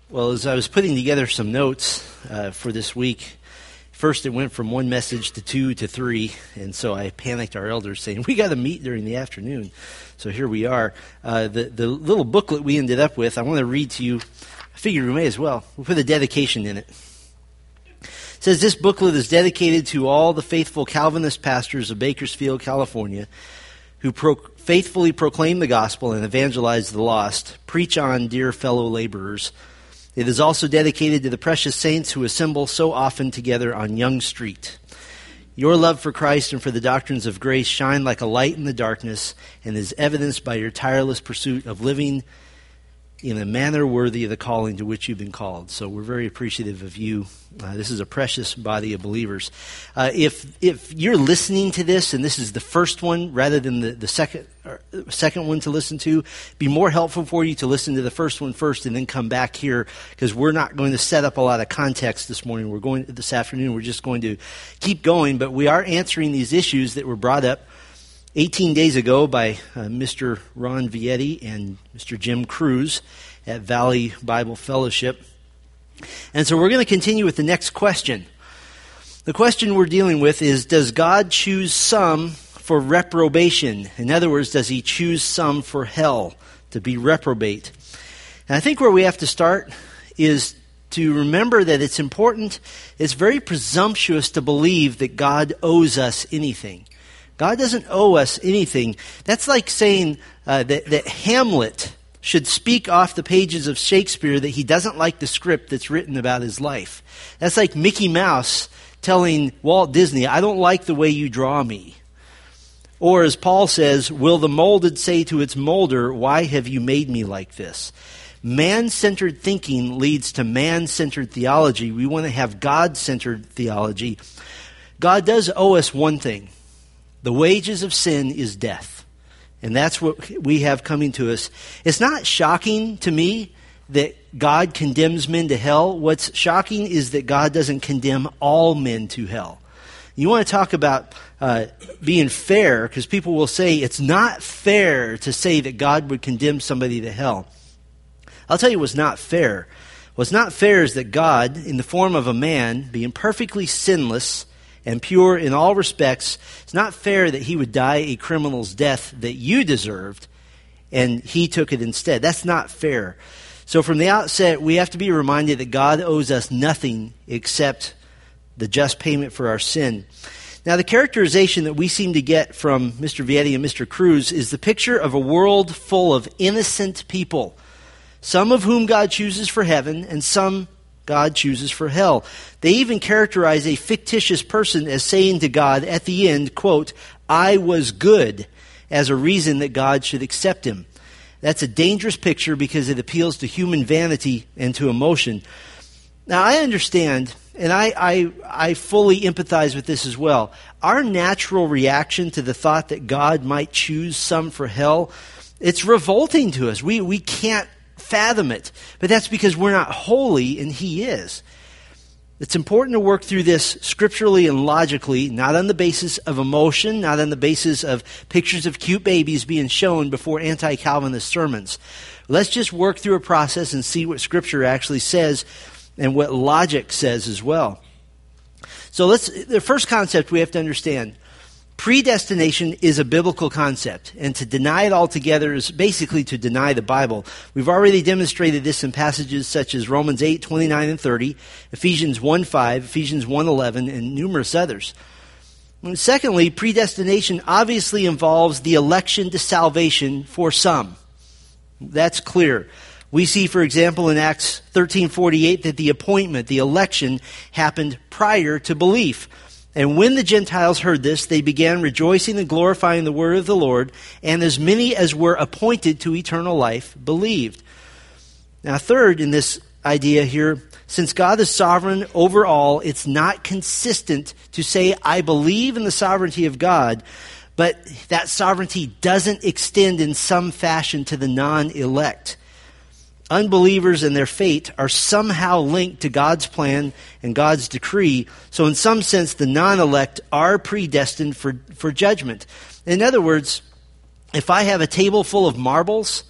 Well, as I was putting together some notes for this week, first it went from one message to two to three, and so I panicked our elders saying, we got to meet during the afternoon. So here we are. The little booklet we ended up with, I want to read to you. I figured we may as well. We'll put a dedication in it. It says, this booklet is dedicated to all the faithful Calvinist pastors of Bakersfield, California, who faithfully proclaim the gospel and evangelize the lost. Preach on, dear fellow laborers. It is also dedicated to the precious saints who assemble so often together on Young Street. Your love for Christ and for the doctrines of grace shine like a light in the darkness and is evidenced by your tireless pursuit of living in a manner worthy of the calling to which you've been called. So we're very appreciative of you. This is a precious body of believers. If you're listening to this and this is the first one rather than the second one to listen to, it'd be more helpful for you to listen to the first one first and then come back here, because we're not going to set up a lot of context this morning. This afternoon we're just going to keep going, but we are answering these issues that were brought up 18 days ago by Mr. Ron Vietti and Mr. Jim Cruz at Valley Bible Fellowship. And so we're going to continue with the next question. The question we're dealing with is, does God choose some for reprobation? In other words, does he choose some for hell, to be reprobate? And I think where we have to start is to remember that it's important, it's very presumptuous to believe that God owes us anything. God doesn't owe us anything. That's like saying that Hamlet should speak off the pages of Shakespeare that he doesn't like the script that's written about his life. That's like Mickey Mouse telling Walt Disney, I don't like the way you draw me. Or as Paul says, will the molded say to its molder, why have you made me like this? Man-centered thinking leads to man-centered theology. We want to have God-centered theology. God does owe us one thing. The wages of sin is death. And that's what we have coming to us. It's not shocking to me that God condemns men to hell. What's shocking is that God doesn't condemn all men to hell. You want to talk about being fair, because people will say it's not fair to say that God would condemn somebody to hell. I'll tell you what's not fair. What's not fair is that God, in the form of a man, being perfectly sinless and pure in all respects, it's not fair that he would die a criminal's death that you deserved, and he took it instead. That's not fair. So from the outset, we have to be reminded that God owes us nothing except the just payment for our sin. Now, the characterization that we seem to get from Mr. Vietti and Mr. Cruz is the picture of a world full of innocent people, some of whom God chooses for heaven and some God chooses for hell. They even characterize a fictitious person as saying to God at the end, quote, I was good, as a reason that God should accept him. That's a dangerous picture because it appeals to human vanity and to emotion. Now, I understand, and I fully empathize with this as well. Our natural reaction to the thought that God might choose some for hell, it's revolting to us. We can't fathom it. But that's because we're not holy and he is. It's important to work through this scripturally and logically, not on the basis of emotion, not on the basis of pictures of cute babies being shown before anti-Calvinist sermons. Let's just work through a process and see what Scripture actually says and what logic says as well. So the first concept we have to understand, predestination is a biblical concept, and to deny it altogether is basically to deny the Bible. We've already demonstrated this in passages such as Romans 8, 29 and 30, Ephesians 1, 5, Ephesians 1, 11, and numerous others. And secondly, predestination obviously involves the election to salvation for some. That's clear. We see, for example, in Acts 13:48 that the appointment, the election, happened prior to belief. And when the Gentiles heard this, they began rejoicing and glorifying the word of the Lord, and as many as were appointed to eternal life believed. Now, third, in this idea here, since God is sovereign over all, it's not consistent to say, I believe in the sovereignty of God, but that sovereignty doesn't extend in some fashion to the non-elect. Unbelievers and their fate are somehow linked to God's plan and God's decree. So in some sense, the non-elect are predestined for judgment. In other words, if I have a table full of marbles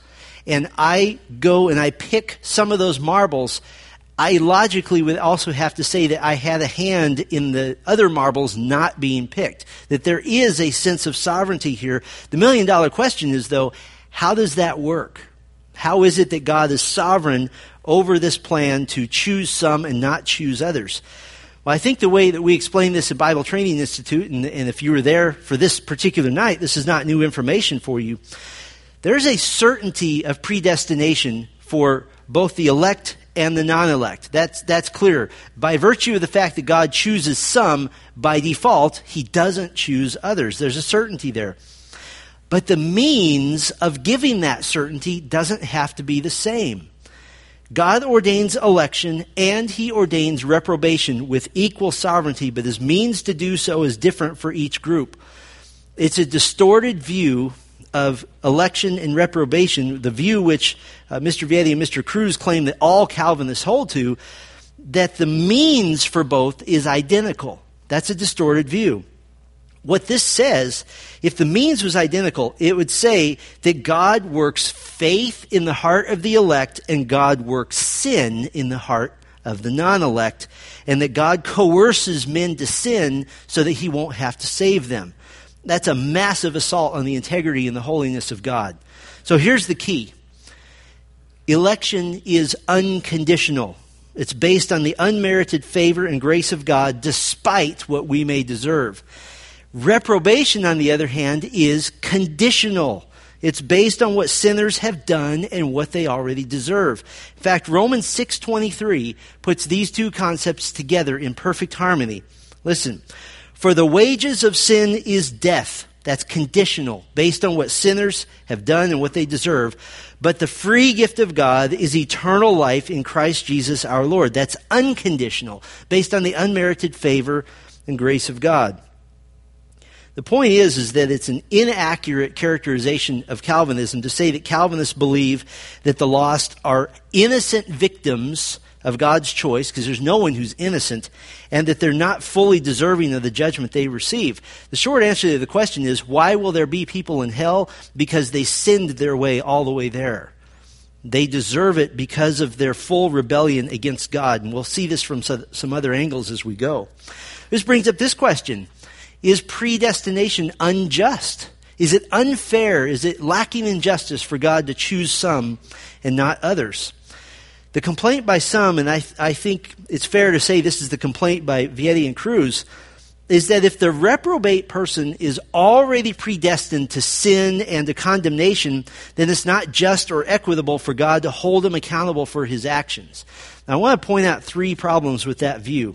and I go and I pick some of those marbles, I logically would also have to say that I had a hand in the other marbles not being picked, that there is a sense of sovereignty here. The million-dollar question is, though, how does that work? How is it that God is sovereign over this plan to choose some and not choose others? Well, I think the way that we explain this at Bible Training Institute, and if you were there for this particular night, this is not new information for you. There's a certainty of predestination for both the elect and the non-elect. That's clear. By virtue of the fact that God chooses some, by default, he doesn't choose others. There's a certainty there. But the means of giving that certainty doesn't have to be the same. God ordains election and he ordains reprobation with equal sovereignty, but his means to do so is different for each group. It's a distorted view of election and reprobation, the view which Mr. Vietti and Mr. Cruz claim that all Calvinists hold to, that the means for both is identical. That's a distorted view. What this says, if the means was identical, it would say that God works faith in the heart of the elect and God works sin in the heart of the non-elect, and that God coerces men to sin so that he won't have to save them. That's a massive assault on the integrity and the holiness of God. So here's the key. Election is unconditional. It's based on the unmerited favor and grace of God despite what we may deserve. Reprobation, on the other hand, is conditional. It's based on what sinners have done and what they already deserve. In fact, Romans 6:23 puts these two concepts together in perfect harmony. Listen, for the wages of sin is death. That's conditional, based on what sinners have done and what they deserve. But the free gift of God is eternal life in Christ Jesus our Lord. That's unconditional, based on the unmerited favor and grace of God. The point is that it's an inaccurate characterization of Calvinism to say that Calvinists believe that the lost are innocent victims of God's choice, because there's no one who's innocent, and that they're not fully deserving of the judgment they receive. The short answer to the question is, why will there be people in hell? Because they sinned their way all the way there. They deserve it because of their full rebellion against God, and we'll see this from some other angles as we go. This brings up this question. Is predestination unjust? Is it unfair? Is it lacking in justice for God to choose some and not others? The complaint by some, and I think it's fair to say this is the complaint by Vietti and Cruz, is that if the reprobate person is already predestined to sin and to condemnation, then it's not just or equitable for God to hold him accountable for his actions. Now, I want to point out three problems with that view.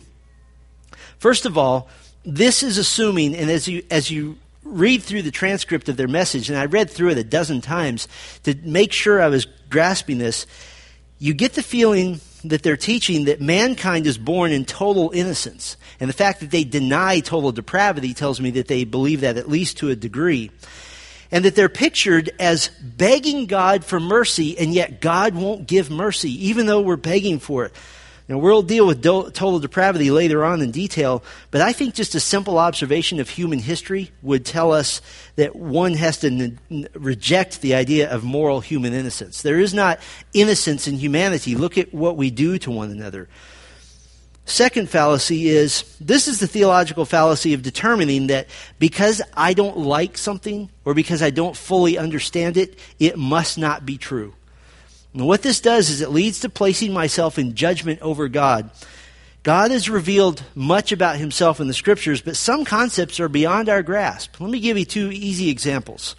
First of all, this is assuming, and as you read through the transcript of their message, and I read through it a dozen times to make sure I was grasping this, you get the feeling that they're teaching that mankind is born in total innocence. And the fact that they deny total depravity tells me that they believe that at least to a degree. And that they're pictured as begging God for mercy, and yet God won't give mercy, even though we're begging for it. Now, we'll deal with total depravity later on in detail, but I think just a simple observation of human history would tell us that one has to reject the idea of moral human innocence. There is not innocence in humanity. Look at what we do to one another. Second fallacy is, this is the theological fallacy of determining that because I don't like something or because I don't fully understand it, it must not be true. And what this does is it leads to placing myself in judgment over God. God has revealed much about himself in the scriptures, but some concepts are beyond our grasp. Let me give you two easy examples.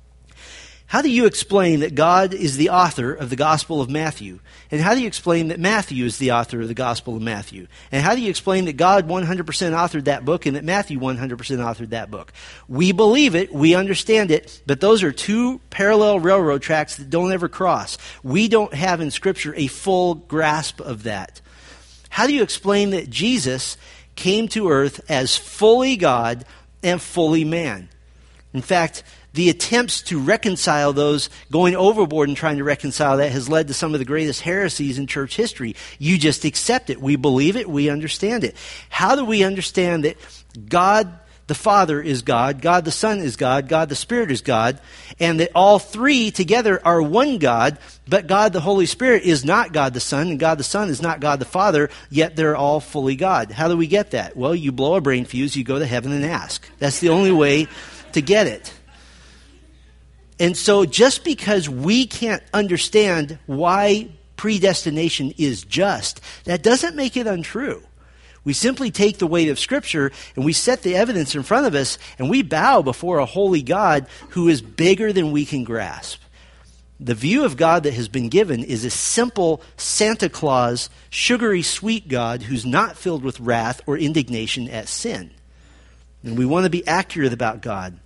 How do you explain that God is the author of the Gospel of Matthew? And how do you explain that Matthew is the author of the Gospel of Matthew? And how do you explain that God 100% authored that book and that Matthew 100% authored that book? We believe it, we understand it, but those are two parallel railroad tracks that don't ever cross. We don't have in Scripture a full grasp of that. How do you explain that Jesus came to earth as fully God and fully man? In fact, the attempts to reconcile those, going overboard and trying to reconcile that, has led to some of the greatest heresies in church history. You just accept it. We believe it. We understand it. How do we understand that God the Father is God, God the Son is God, God the Spirit is God, and that all three together are one God, but God the Holy Spirit is not God the Son, and God the Son is not God the Father, yet they're all fully God. How do we get that? Well, you blow a brain fuse, you go to heaven and ask. That's the only way to get it. And so just because we can't understand why predestination is just, that doesn't make it untrue. We simply take the weight of Scripture and we set the evidence in front of us and we bow before a holy God who is bigger than we can grasp. The view of God that has been given is a simple Santa Claus, sugary sweet God who's not filled with wrath or indignation at sin. And we want to be accurate about God.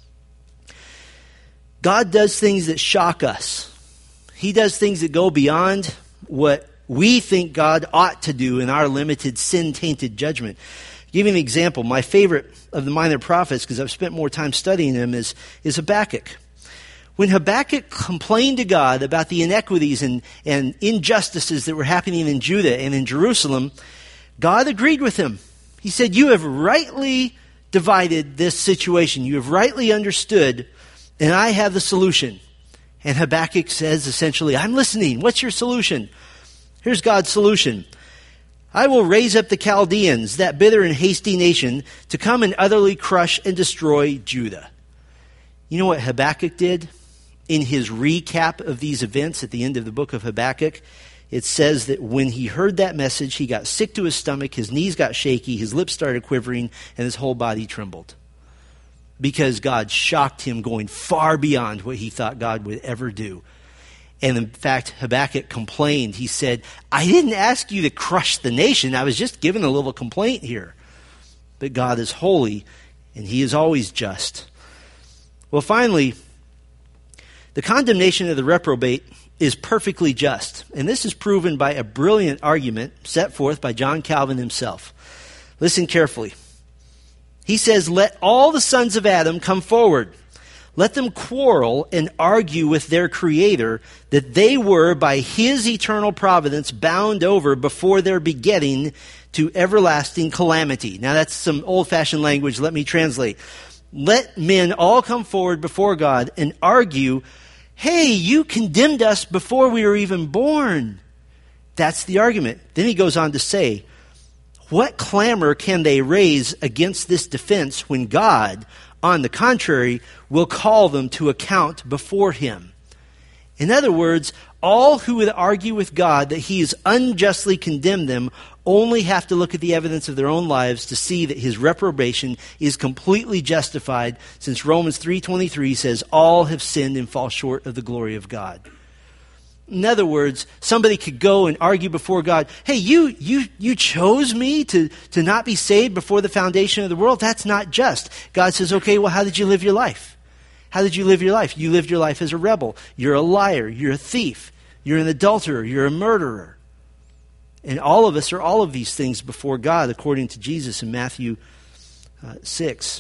God does things that shock us. He does things that go beyond what we think God ought to do in our limited sin-tainted judgment. I'll give you an example. My favorite of the minor prophets, because I've spent more time studying them, is Habakkuk. When Habakkuk complained to God about the inequities and injustices that were happening in Judah and in Jerusalem, God agreed with him. He said, "You have rightly divided this situation. You have rightly understood, and I have the solution." And Habakkuk says essentially, "I'm listening. What's your solution?" Here's God's solution. "I will raise up the Chaldeans, that bitter and hasty nation, to come and utterly crush and destroy Judah." You know what Habakkuk did? In his recap of these events at the end of the book of Habakkuk, it says that when he heard that message, he got sick to his stomach, his knees got shaky, his lips started quivering, and his whole body trembled. Because God shocked him, going far beyond what he thought God would ever do. And in fact, Habakkuk complained. He said, "I didn't ask you to crush the nation. I was just giving a little complaint here." But God is holy, and he is always just. Well, finally, the condemnation of the reprobate is perfectly just. And this is proven by a brilliant argument set forth by John Calvin himself. Listen carefully. He says, "Let all the sons of Adam come forward. Let them quarrel and argue with their Creator that they were by His eternal providence bound over before their begetting to everlasting calamity." Now that's some old-fashioned language. Let me translate. Let men all come forward before God and argue, "Hey, you condemned us before we were even born." That's the argument. Then he goes on to say, what clamor can they raise against this defense when God, on the contrary, will call them to account before Him? In other words, all who would argue with God that He has unjustly condemned them only have to look at the evidence of their own lives to see that His reprobation is completely justified, since Romans 3:23 says, "All have sinned and fall short of the glory of God." In other words, somebody could go and argue before God, "Hey, you chose me to not be saved before the foundation of the world. That's not just." God says, "Okay, well, how did you live your life? How did you live your life? You lived your life as a rebel. You're a liar. You're a thief. You're an adulterer. You're a murderer." And all of us are all of these things before God, according to Jesus in Matthew 6.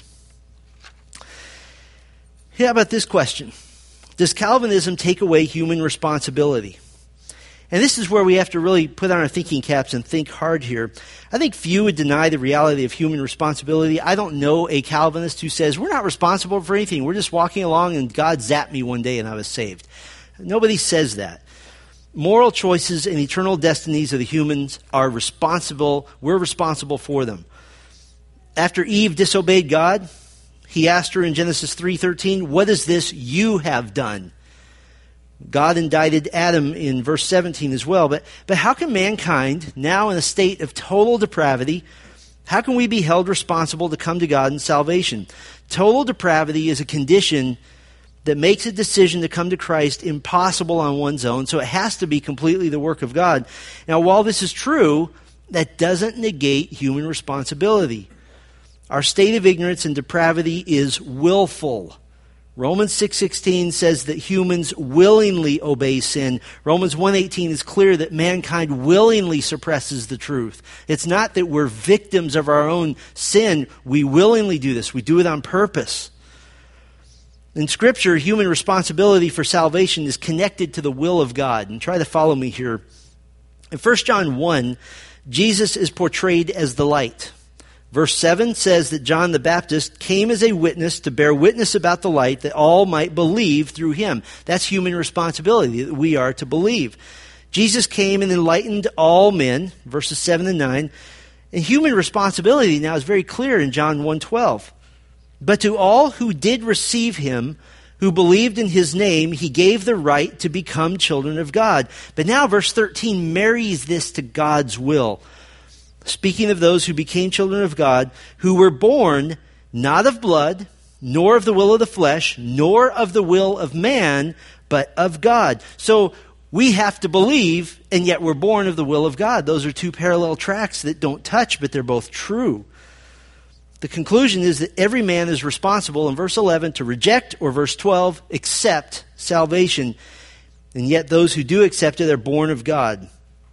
How about this question? Does Calvinism take away human responsibility? And this is where we have to really put on our thinking caps and think hard here. I think few would deny the reality of human responsibility. I don't know a Calvinist who says, "We're not responsible for anything. We're just walking along and God zapped me one day and I was saved." Nobody says that. Moral choices and eternal destinies of the humans are responsible. We're responsible for them. After Eve disobeyed God, He asked her in Genesis 3:13, "What is this you have done?" God indicted Adam in verse 17 as well. But how can mankind, now in a state of total depravity, how can we be held responsible to come to God in salvation? Total depravity is a condition that makes a decision to come to Christ impossible on one's own, so it has to be completely the work of God. Now, while this is true, that doesn't negate human responsibility. Our state of ignorance and depravity is willful. Romans 6:16 says that humans willingly obey sin. Romans 1:18 is clear that mankind willingly suppresses the truth. It's not that we're victims of our own sin. We willingly do this. We do it on purpose. In Scripture, human responsibility for salvation is connected to the will of God. And try to follow me here. In 1 John 1, Jesus is portrayed as the light. Verse 7 says that John the Baptist came as a witness to bear witness about the light that all might believe through him. That's human responsibility, that we are to believe. Jesus came and enlightened all men, verses 7 and 9. And human responsibility now is very clear in John 1:12. But to all who did receive him, who believed in his name, he gave the right to become children of God. But now verse 13 marries this to God's will. Speaking of those who became children of God, who were born not of blood, nor of the will of the flesh, nor of the will of man, but of God. So we have to believe, and yet we're born of the will of God. Those are two parallel tracks that don't touch, but they're both true. The conclusion is that every man is responsible in verse 11 to reject, or verse 12, accept salvation. And yet those who do accept it are born of God.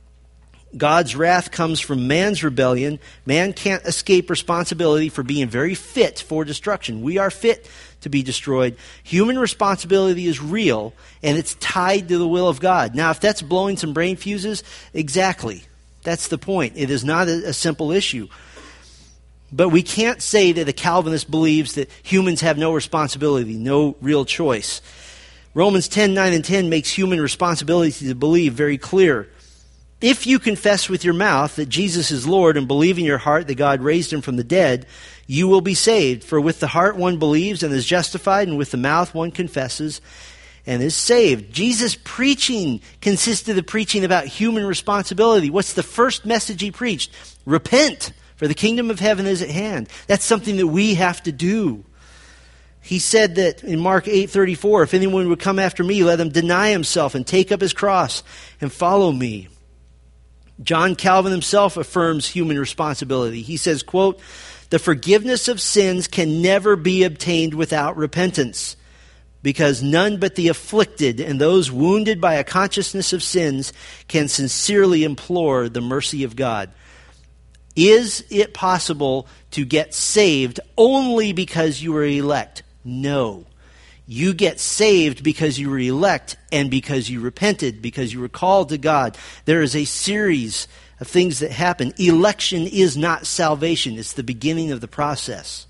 God's wrath comes from man's rebellion. Man can't escape responsibility for being very fit for destruction. We are fit to be destroyed. Human responsibility is real, and it's tied to the will of God. Now, if that's blowing some brain fuses, exactly. That's the point. It is not a simple issue. But we can't say that a Calvinist believes that humans have no responsibility, no real choice. Romans 10:9 and 10 makes human responsibility to believe very clear. If you confess with your mouth that Jesus is Lord and believe in your heart that God raised him from the dead, you will be saved. For with the heart one believes and is justified, and with the mouth one confesses and is saved. Jesus' preaching consisted of preaching about human responsibility. What's the first message he preached? Repent, for the kingdom of heaven is at hand. That's something that we have to do. He said that in Mark 8:34, if anyone would come after me, let him deny himself and take up his cross and follow me. John Calvin himself affirms human responsibility. He says, quote, the forgiveness of sins can never be obtained without repentance, because none but the afflicted and those wounded by a consciousness of sins can sincerely implore the mercy of God. Is it possible to get saved only because you were elect? No. You get saved because you were elect and because you repented, because you were called to God. There is a series of things that happen. Election is not salvation. It's the beginning of the process.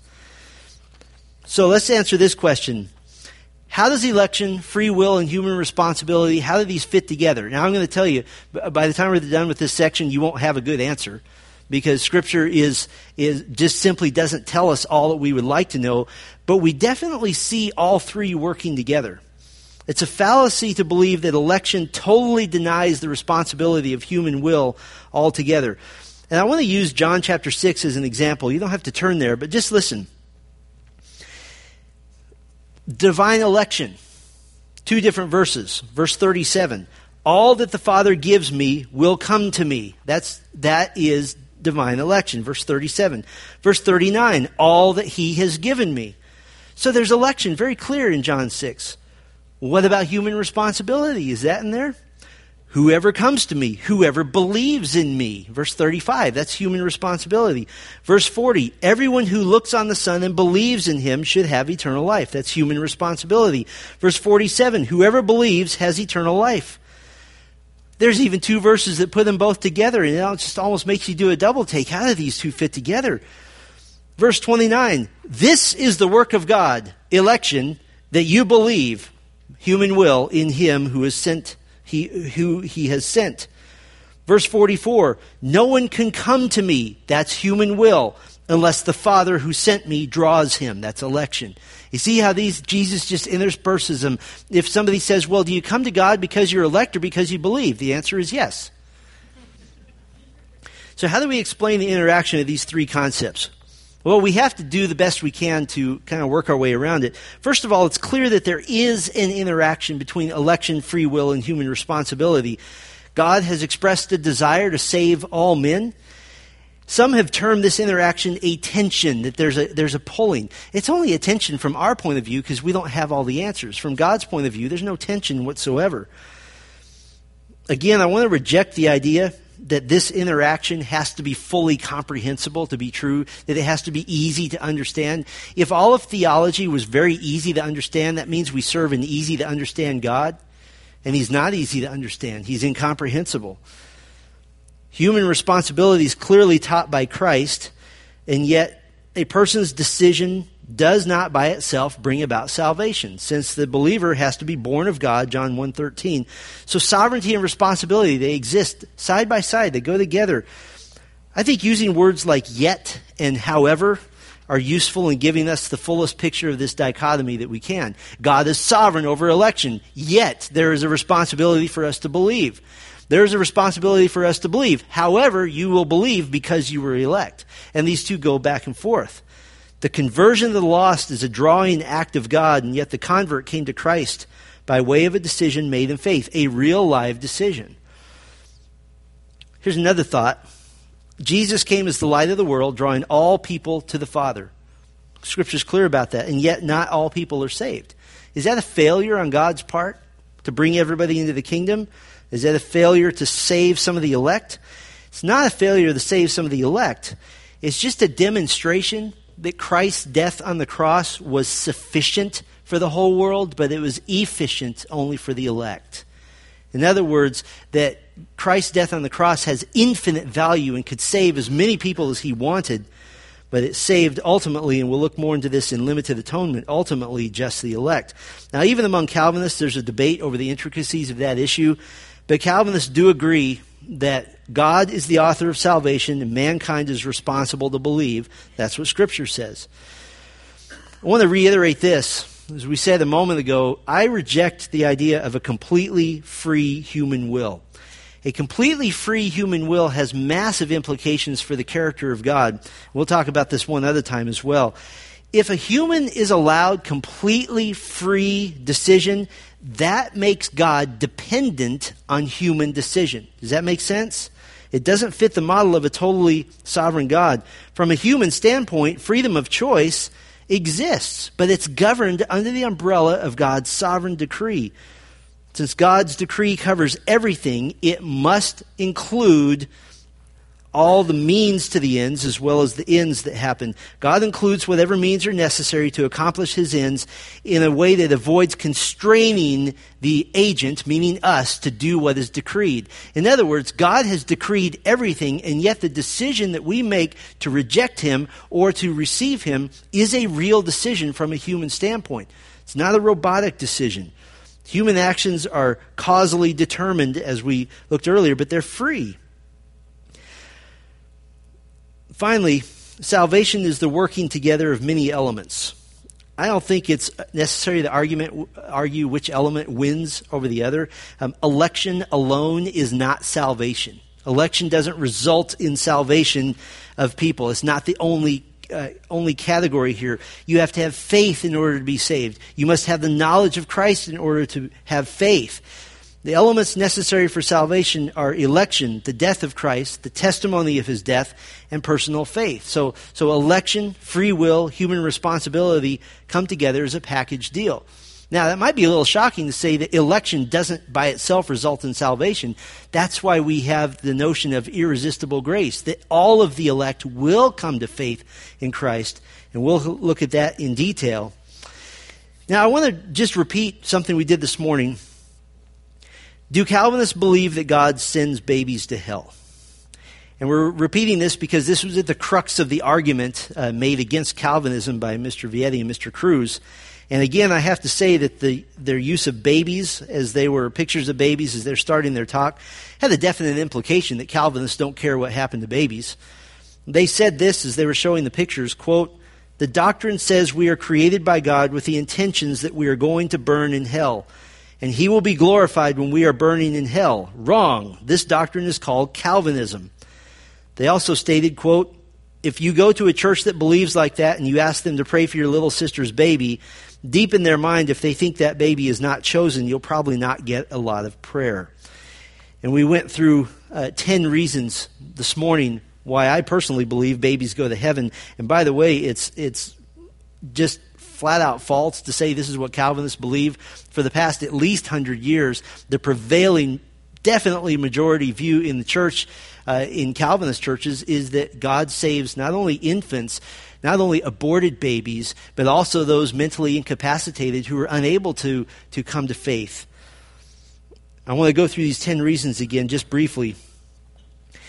So let's answer this question. How does election, free will, and human responsibility, how do these fit together? Now I'm going to tell you, by the time we're done with this section, you won't have a good answer, because Scripture is just simply doesn't tell us all that we would like to know, but we definitely see all three working together. It's a fallacy to believe that election totally denies the responsibility of human will altogether. And I want to use John chapter 6 as an example. You don't have to turn there, but just listen. Divine election. Two different verses. Verse 37. All that the Father gives me will come to me. That is divine election. Verse 37. Verse 39. All that he has given me. So there's election very clear in John 6. What about human responsibility? Is that in there? Whoever comes to me, whoever believes in me. Verse 35, that's human responsibility. Verse 40, everyone who looks on the Son and believes in him should have eternal life. That's human responsibility. Verse 47, whoever believes has eternal life. There's even two verses that put them both together, and it just almost makes you do a double take. How do these two fit together? Verse 29, this is the work of God, election, that you believe, human will, in him who is sent, who he has sent. Verse 44, no one can come to me, that's human will, unless the Father who sent me draws him. That's election. You see how Jesus just intersperses them. If somebody says, well, do you come to God because you're elect or because you believe? The answer is yes. So how do we explain the interaction of these three concepts? Well, we have to do the best we can to kind of work our way around it. First of all, it's clear that there is an interaction between election, free will, and human responsibility. God has expressed a desire to save all men. Some have termed this interaction a tension, that there's a pulling. It's only a tension from our point of view because we don't have all the answers. From God's point of view, there's no tension whatsoever. Again, I want to reject the idea that this interaction has to be fully comprehensible to be true, that it has to be easy to understand. If all of theology was very easy to understand, that means we serve an easy to understand God, and he's not easy to understand. He's incomprehensible. Human responsibility is clearly taught by Christ. And yet, a person's decision does not by itself bring about salvation, since the believer has to be born of God, John 1:13. So sovereignty and responsibility, they exist side by side. They go together. I think using words like yet and however are useful in giving us the fullest picture of this dichotomy that we can. God is sovereign over election, yet there is a responsibility for us to believe. There is a responsibility for us to believe. However, you will believe because you were elect. And these two go back and forth. The conversion of the lost is a drawing act of God, and yet the convert came to Christ by way of a decision made in faith, a real live decision. Here's another thought. Jesus came as the light of the world, drawing all people to the Father. Scripture's clear about that, and yet not all people are saved. Is that a failure on God's part to bring everybody into the kingdom? Is that a failure to save some of the elect? It's not a failure to save some of the elect. It's just a demonstration that Christ's death on the cross was sufficient for the whole world, but it was efficient only for the elect. In other words, that Christ's death on the cross has infinite value and could save as many people as he wanted, but it saved ultimately, and we'll look more into this in limited atonement, ultimately just the elect. Now, even among Calvinists, there's a debate over the intricacies of that issue, but Calvinists do agree that God is the author of salvation and mankind is responsible to believe. That's what Scripture says. I want to reiterate this. As we said a moment ago, I reject the idea of a completely free human will. A completely free human will has massive implications for the character of God. We'll talk about this one other time as well. If a human is allowed completely free decision, that makes God dependent on human decision. Does that make sense? It doesn't fit the model of a totally sovereign God. From a human standpoint, freedom of choice exists, but it's governed under the umbrella of God's sovereign decree. Since God's decree covers everything, it must include all the means to the ends as well as the ends that happen. God includes whatever means are necessary to accomplish his ends in a way that avoids constraining the agent, meaning us, to do what is decreed. In other words, God has decreed everything, and yet the decision that we make to reject him or to receive him is a real decision from a human standpoint. It's not a robotic decision. Human actions are causally determined, as we looked earlier, but they're free. Finally, salvation is the working together of many elements. I don't think it's necessary to argue which element wins over the other. Election alone is not salvation. Election doesn't result in salvation of people. It's not the only category here. You have to have faith in order to be saved. You must have the knowledge of Christ in order to have faith. The elements necessary for salvation are election, the death of Christ, the testimony of his death, and personal faith. So election, free will, human responsibility come together as a package deal. Now, that might be a little shocking to say that election doesn't by itself result in salvation. That's why we have the notion of irresistible grace, that all of the elect will come to faith in Christ, and we'll look at that in detail. Now, I want to just repeat something we did this morning. Do Calvinists believe that God sends babies to hell? And we're repeating this because this was at the crux of the argument made against Calvinism by Mr. Vietti and Mr. Cruz. And again, I have to say that their use of babies, as they were pictures of babies as they're starting their talk, had a definite implication that Calvinists don't care what happened to babies. They said this as they were showing the pictures, quote, "The doctrine says we are created by God with the intentions that we are going to burn in hell. And he will be glorified when we are burning in hell. Wrong. This doctrine is called Calvinism." They also stated, quote, "If you go to a church that believes like that and you ask them to pray for your little sister's baby, deep in their mind, if they think that baby is not chosen, you'll probably not get a lot of prayer." And we went through 10 reasons this morning why I personally believe babies go to heaven. And by the way, it's just flat out false to say this is what Calvinists believe. For the past at least 100 years, the prevailing, definitely majority view in the church, in Calvinist churches, is that God saves not only infants, not only aborted babies, but also those mentally incapacitated who are unable to come to faith. I want to go through these 10 reasons again just briefly.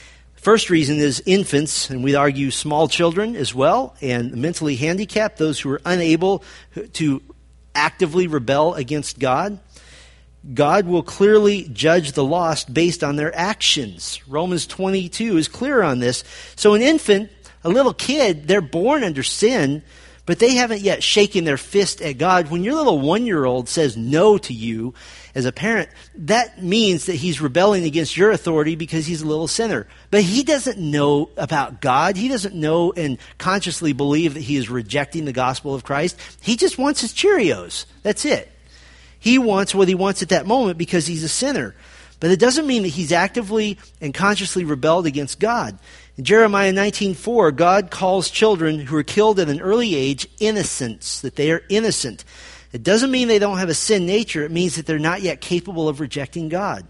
First reason is infants, and we'd argue small children as well, and mentally handicapped, those who are unable to actively rebel against God. God will clearly judge the lost based on their actions. Romans 22 is clear on this. So an infant, a little kid, they're born under sin, but they haven't yet shaken their fist at God. When your little 1-year-old says no to you as a parent, that means that he's rebelling against your authority because he's a little sinner. But he doesn't know about God. He doesn't know and consciously believe that he is rejecting the gospel of Christ. He just wants his Cheerios. That's it. He wants what he wants at that moment because he's a sinner. But it doesn't mean that he's actively and consciously rebelled against God. In Jeremiah 19:4, God calls children who are killed at an early age innocents, that they are innocent. It doesn't mean they don't have a sin nature. It means that they're not yet capable of rejecting God.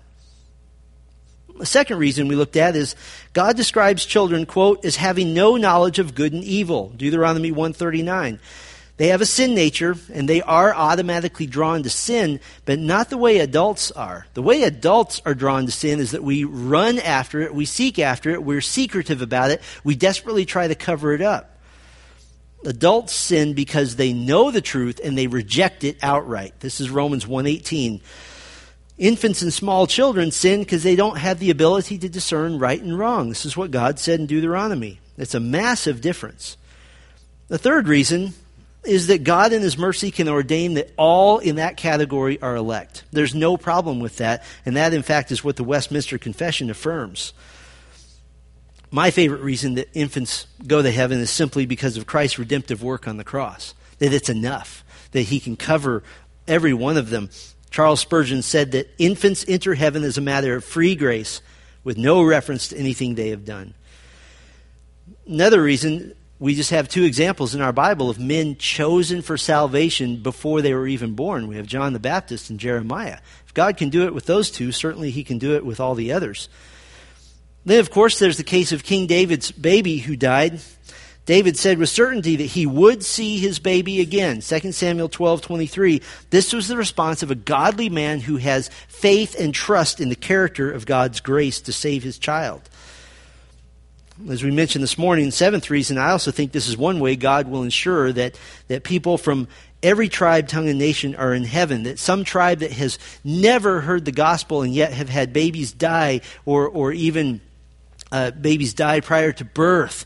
The second reason we looked at is God describes children, quote, as having no knowledge of good and evil. Deuteronomy 1:39. They have a sin nature, and they are automatically drawn to sin, but not the way adults are. The way adults are drawn to sin is that we run after it, we seek after it, we're secretive about it, we desperately try to cover it up. Adults sin because they know the truth and they reject it outright. This is Romans 1:18. Infants and small children sin because they don't have the ability to discern right and wrong. This is what God said in Deuteronomy. It's a massive difference. The third reason is that God in his mercy can ordain that all in that category are elect. There's no problem with that, and that in fact is what the Westminster Confession affirms. My favorite reason that infants go to heaven is simply because of Christ's redemptive work on the cross, that it's enough, that he can cover every one of them. Charles Spurgeon said that infants enter heaven as a matter of free grace with no reference to anything they have done. Another reason, we just have two examples in our Bible of men chosen for salvation before they were even born. We have John the Baptist and Jeremiah. If God can do it with those two, certainly he can do it with all the others. Then, of course, there's the case of King David's baby who died. David said with certainty that he would see his baby again. 2 Samuel 12:23. This was the response of a godly man who has faith and trust in the character of God's grace to save his child. As we mentioned this morning, seventh reason, I also think this is one way God will ensure that people from every tribe, tongue, and nation are in heaven. That some tribe that has never heard the gospel and yet have had babies die or even babies die prior to birth,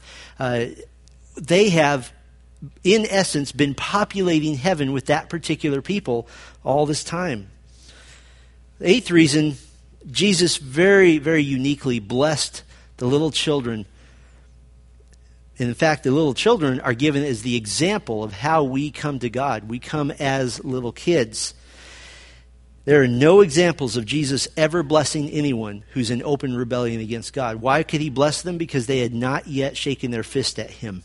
they have, in essence, been populating heaven with that particular people all this time. The eighth reason, Jesus very, very uniquely blessed the little children. And in fact, the little children are given as the example of how we come to God. We come as little kids. There are no examples of Jesus ever blessing anyone who's in open rebellion against God. Why could he bless them? Because they had not yet shaken their fist at him.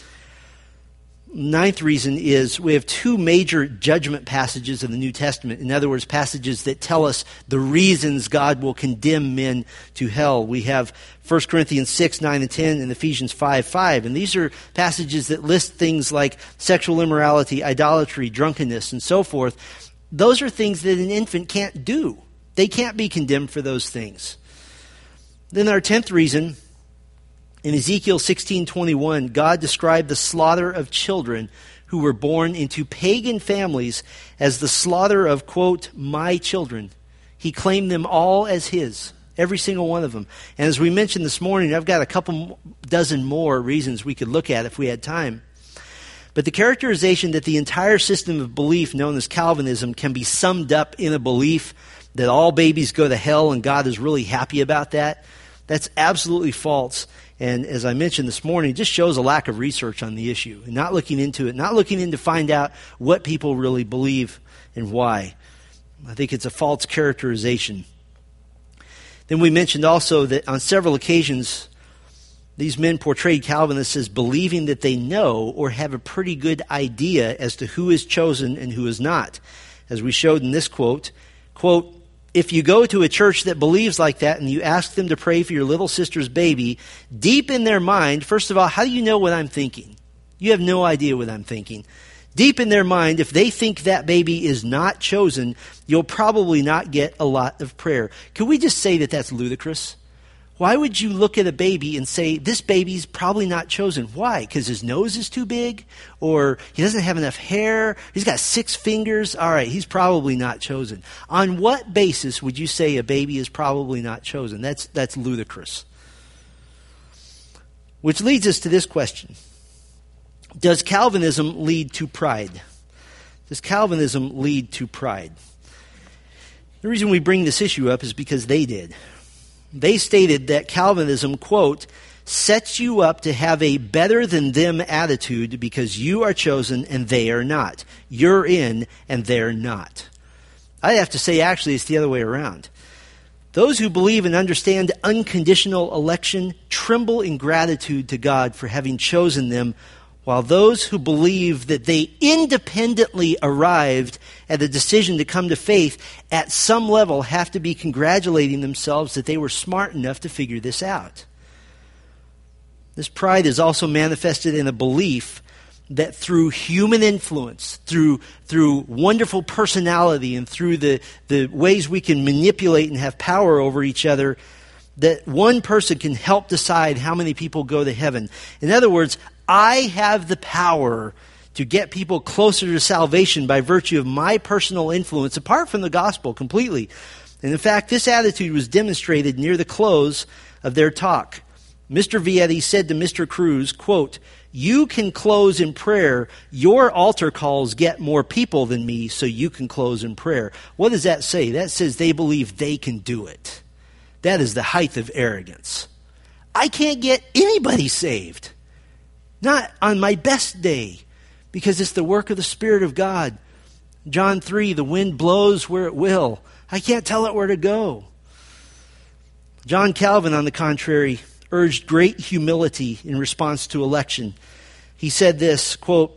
Ninth reason is we have two major judgment passages of the New Testament. In other words, passages that tell us the reasons God will condemn men to hell. We have 1 Corinthians 6, 9, and 10, and Ephesians 5, 5. And these are passages that list things like sexual immorality, idolatry, drunkenness, and so forth. Those are things that an infant can't do. They can't be condemned for those things. Then our 10th reason, in Ezekiel 16:21, God described the slaughter of children who were born into pagan families as the slaughter of, quote, my children. He claimed them all as his, every single one of them. And as we mentioned this morning, I've got a couple dozen more reasons we could look at if we had time. But the characterization that the entire system of belief known as Calvinism can be summed up in a belief that all babies go to hell and God is really happy about that, that's absolutely false. And as I mentioned this morning, it just shows a lack of research on the issue and not looking into it, not looking in to find out what people really believe and why. I think it's a false characterization. Then we mentioned also that on several occasions, these men portrayed Calvinists as believing that they know or have a pretty good idea as to who is chosen and who is not. As we showed in this quote, if you go to a church that believes like that and you ask them to pray for your little sister's baby, deep in their mind, first of all, how do you know what I'm thinking? You have no idea what I'm thinking. Deep in their mind, if they think that baby is not chosen, you'll probably not get a lot of prayer. Can we just say that that's ludicrous? Why would you look at a baby and say, this baby's probably not chosen? Why? Because his nose is too big? Or he doesn't have enough hair? He's got 6 fingers? All right, he's probably not chosen. On what basis would you say a baby is probably not chosen? That's ludicrous. Which leads us to this question. Does Calvinism lead to pride? Does Calvinism lead to pride? The reason we bring this issue up is because they did. They stated that Calvinism, quote, sets you up to have a better than them attitude because you are chosen and they are not. You're in and they're not. I have to say, actually, it's the other way around. Those who believe and understand unconditional election tremble in gratitude to God for having chosen them, while those who believe that they independently arrived at a decision to come to faith at some level have to be congratulating themselves that they were smart enough to figure this out. This pride is also manifested in a belief that through human influence, through wonderful personality, and through the ways we can manipulate and have power over each other, that one person can help decide how many people go to heaven. In other words, I have the power to get people closer to salvation by virtue of my personal influence, apart from the gospel completely. And in fact, this attitude was demonstrated near the close of their talk. Mr. Vietti said to Mr. Cruz, quote, you can close in prayer. Your altar calls get more people than me, so you can close in prayer. What does that say? That says they believe they can do it. That is the height of arrogance. I can't get anybody saved. Not on my best day, because it's the work of the Spirit of God. John 3, the wind blows where it will. I can't tell it where to go. John Calvin, on the contrary, urged great humility in response to election. He said this, quote,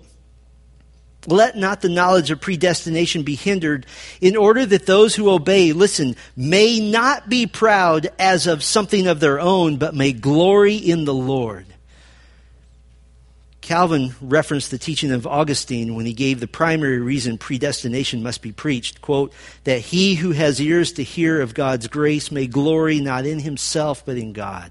let not the knowledge of predestination be hindered, in order that those who obey, listen, may not be proud as of something of their own, but may glory in the Lord. Calvin referenced the teaching of Augustine when he gave the primary reason predestination must be preached, quote, that he who has ears to hear of God's grace may glory not in himself but in God.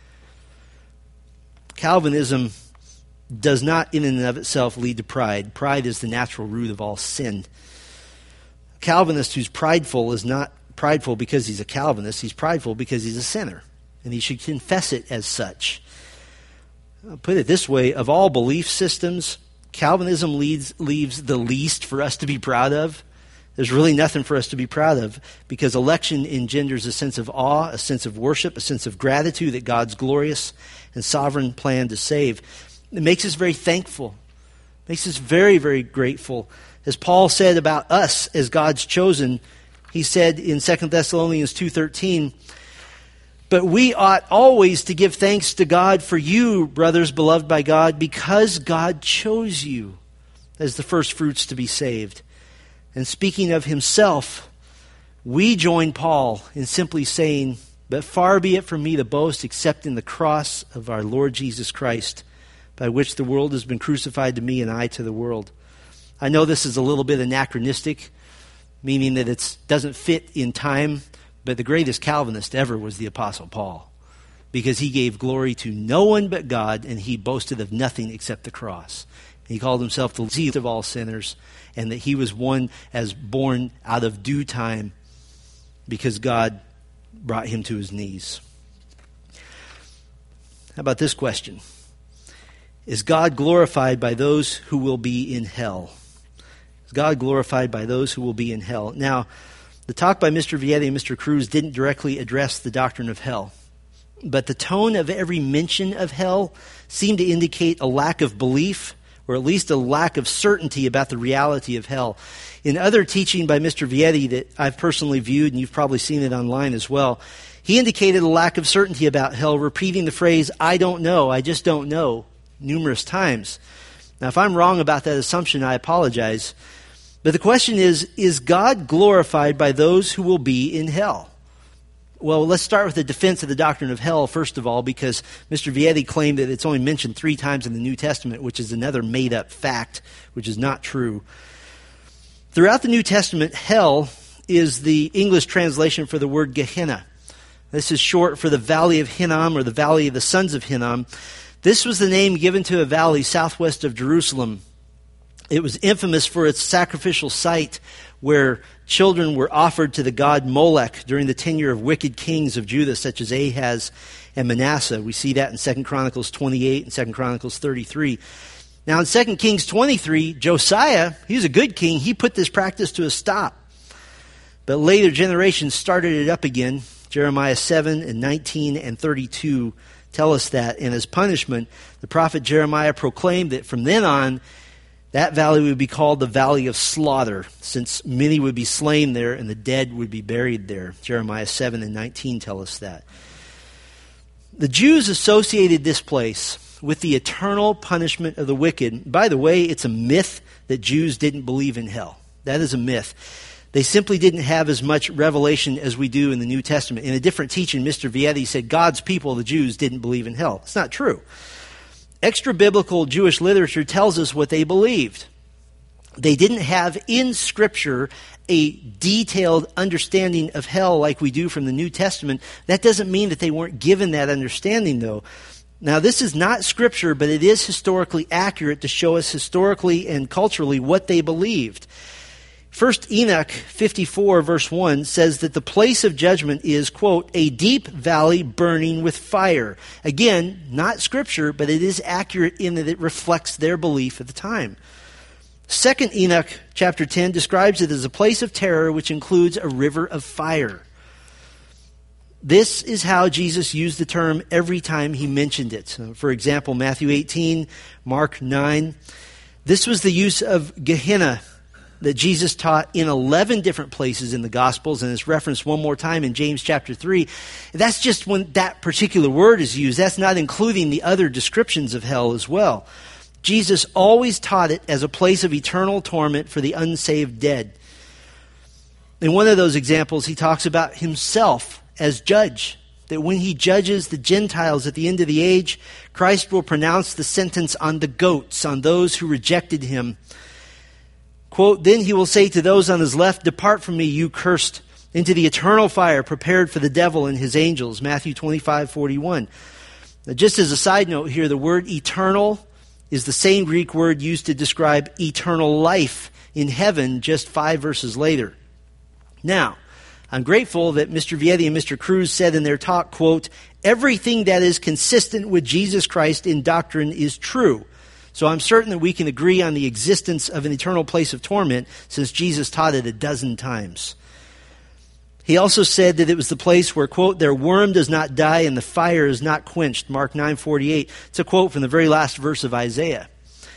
Calvinism does not in and of itself lead to pride. Pride is the natural root of all sin. A Calvinist who's prideful is not prideful because he's a Calvinist. He's prideful because he's a sinner, and he should confess it as such. I'll put it this way, of all belief systems, Calvinism leaves the least for us to be proud of. There's really nothing for us to be proud of, because election engenders a sense of awe, a sense of worship, a sense of gratitude that God's glorious and sovereign plan to save. It makes us very thankful. It makes us very, very grateful. As Paul said about us as God's chosen, he said in 2 Thessalonians 2:13, but we ought always to give thanks to God for you, brothers beloved by God, because God chose you as the first fruits to be saved. And speaking of himself, we join Paul in simply saying, but far be it from me to boast except in the cross of our Lord Jesus Christ, by which the world has been crucified to me and I to the world. I know this is a little bit anachronistic, meaning that it doesn't fit in time, but the greatest Calvinist ever was the Apostle Paul, because he gave glory to no one but God, and he boasted of nothing except the cross. He called himself the least of all sinners, and that he was one as born out of due time because God brought him to his knees. How about this question? Is God glorified by those who will be in hell? Is God glorified by those who will be in hell? Now, the talk by Mr. Vietti and Mr. Cruz didn't directly address the doctrine of hell, but the tone of every mention of hell seemed to indicate a lack of belief, or at least a lack of certainty about the reality of hell. In other teaching by Mr. Vietti that I've personally viewed, and you've probably seen it online as well, he indicated a lack of certainty about hell, repeating the phrase, I don't know, I just don't know, numerous times. Now, if I'm wrong about that assumption, I apologize. But the question is God glorified by those who will be in hell? Well, let's start with the defense of the doctrine of hell, first of all, because Mr. Vietti claimed that it's only mentioned 3 times in the New Testament, which is another made-up fact, which is not true. Throughout the New Testament, hell is the English translation for the word Gehenna. This is short for the Valley of Hinnom, or the Valley of the Sons of Hinnom. This was the name given to a valley southwest of Jerusalem. It was infamous for its sacrificial site where children were offered to the god Molech during the tenure of wicked kings of Judah, such as Ahaz and Manasseh. We see that in 2 Chronicles 28 and 2 Chronicles 33. Now in 2 Kings 23, Josiah, he was a good king. He put this practice to a stop. But later generations started it up again. Jeremiah 7 and 19 and 32 tell us that. And as punishment, the prophet Jeremiah proclaimed that from then on, that valley would be called the Valley of Slaughter, since many would be slain there and the dead would be buried there. Jeremiah 7 and 19 tell us that. The Jews associated this place with the eternal punishment of the wicked. By the way, it's a myth that Jews didn't believe in hell. That is a myth. They simply didn't have as much revelation as we do in the New Testament. In a different teaching, Mr. Vietti said God's people, the Jews, didn't believe in hell. It's not true. Extra-biblical Jewish literature tells us what they believed. They didn't have in Scripture a detailed understanding of hell like we do from the New Testament. That doesn't mean that they weren't given that understanding, though. Now, this is not Scripture, but it is historically accurate to show us historically and culturally what they believed. 1 Enoch 54, verse 1, says that the place of judgment is, quote, a deep valley burning with fire. Again, not Scripture, but it is accurate in that it reflects their belief at the time. 2 Enoch chapter 10 describes it as a place of terror which includes a river of fire. This is how Jesus used the term every time he mentioned it. For example, Matthew 18, Mark 9. This was the use of Gehenna that Jesus taught in 11 different places in the Gospels, and it's referenced one more time in James chapter 3. That's just when that particular word is used. That's not including the other descriptions of hell as well. Jesus always taught it as a place of eternal torment for the unsaved dead. In one of those examples, he talks about himself as judge, that when he judges the Gentiles at the end of the age, Christ will pronounce the sentence on the goats, on those who rejected him. Quote, then he will say to those on his left, depart from me, you cursed, into the eternal fire prepared for the devil and his angels. Matthew 25:41. Now, just as a side note here, the word eternal is the same Greek word used to describe eternal life in heaven just 5 verses later. Now, I'm grateful that Mr. Vietti and Mr. Cruz said in their talk, quote, everything that is consistent with Jesus Christ in doctrine is true. So I'm certain that we can agree on the existence of an eternal place of torment since Jesus taught it a dozen times. He also said that it was the place where, quote, their worm does not die and the fire is not quenched. Mark 9:48. It's a quote from the very last verse of Isaiah.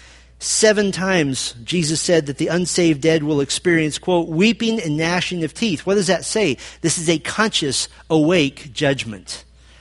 7 times Jesus said that the unsaved dead will experience, quote, weeping and gnashing of teeth. What does that say? This is a conscious, awake judgment.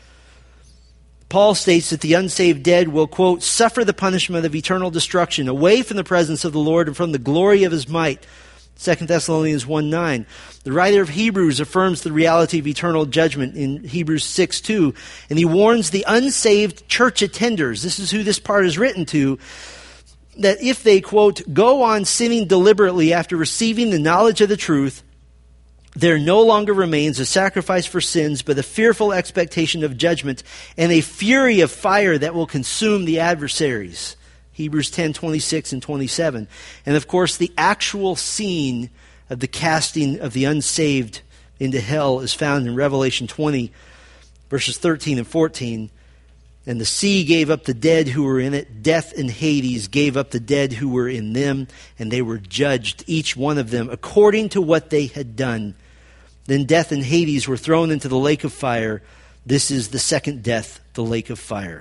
Paul states that the unsaved dead will, quote, suffer the punishment of eternal destruction away from the presence of the Lord and from the glory of his might. 2 Thessalonians 1:9. The writer of Hebrews affirms the reality of eternal judgment in Hebrews 6:2. And he warns the unsaved church attenders, this is who this part is written to, that if they, quote, go on sinning deliberately after receiving the knowledge of the truth, there no longer remains a sacrifice for sins, but a fearful expectation of judgment and a fury of fire that will consume the adversaries. Hebrews 10:26 and 27. And of course, the actual scene of the casting of the unsaved into hell is found in Revelation 20, verses 13 and 14. And the sea gave up the dead who were in it. Death and Hades gave up the dead who were in them. And they were judged, each one of them, according to what they had done. Then death and Hades were thrown into the lake of fire. This is the second death, the lake of fire.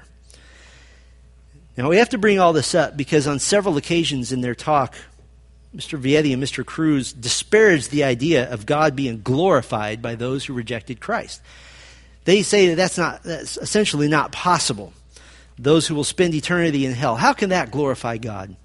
Now we have to bring all this up because on several occasions in their talk, Mr. Vietti and Mr. Cruz disparaged the idea of God being glorified by those who rejected Christ. They say that that's essentially not possible. Those who will spend eternity in hell. How can that glorify God?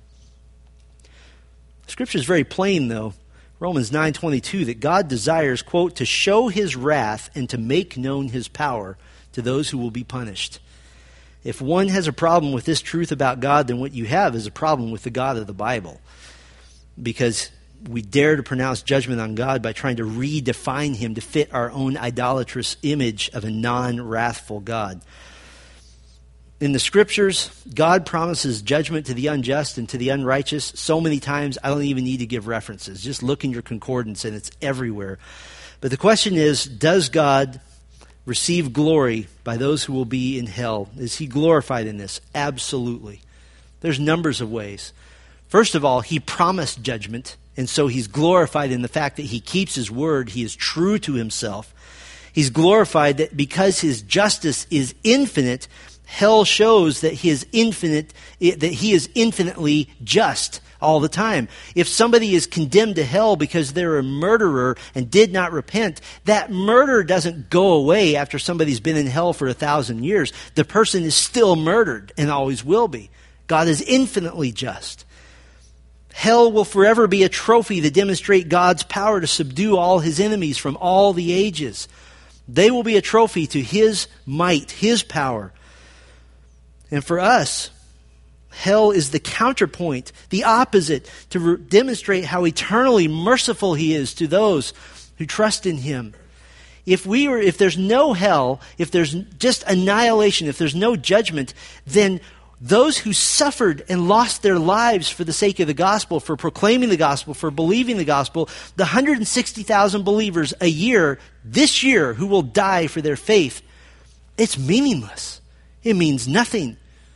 Scripture is very plain, though. Romans 9:22, that God desires, quote, to show his wrath and to make known his power to those who will be punished. If one has a problem with this truth about God, then what you have is a problem with the God of the Bible. Because we dare to pronounce judgment on God by trying to redefine him to fit our own idolatrous image of a non-wrathful God. In the scriptures, God promises judgment to the unjust and to the unrighteous so many times, I don't even need to give references. Just look in your concordance and it's everywhere. But the question is, does God receive glory by those who will be in hell? Is he glorified in this? Absolutely. There's numbers of ways. First of all, he promised judgment, and so he's glorified in the fact that he keeps his word. He is true to himself. He's glorified that because his justice is infinite, hell shows that he is infinitely just all the time. If somebody is condemned to hell because they're a murderer and did not repent, that murder doesn't go away after somebody's been in hell for 1,000 years. The person is still murdered and always will be. God is infinitely just. Hell will forever be a trophy to demonstrate God's power to subdue all his enemies from all the ages. They will be a trophy to his might, his power. And for us, hell is the counterpoint, the opposite, to demonstrate how eternally merciful he is to those who trust in him. If there's no hell, if there's just annihilation, if there's no judgment, then those who suffered and lost their lives for the sake of the gospel, for proclaiming the gospel, for believing the gospel, the 160,000 believers a year, this year, who will die for their faith, it's meaningless. It means nothing.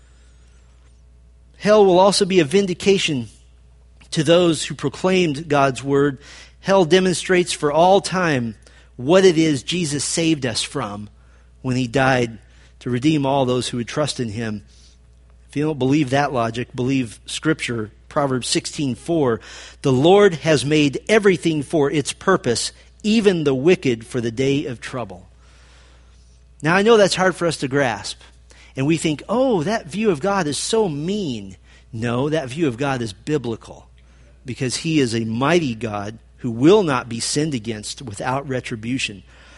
Hell will also be a vindication to those who proclaimed God's word. Hell demonstrates for all time what it is Jesus saved us from when he died to redeem all those who would trust in him. If you don't believe that logic, believe Scripture. Proverbs 16:4, the Lord has made everything for its purpose, even the wicked for the day of trouble. Now I know that's hard for us to grasp. And we think, oh, that view of God is so mean. No, that view of God is biblical. Because he is a mighty God who will not be sinned against without retribution.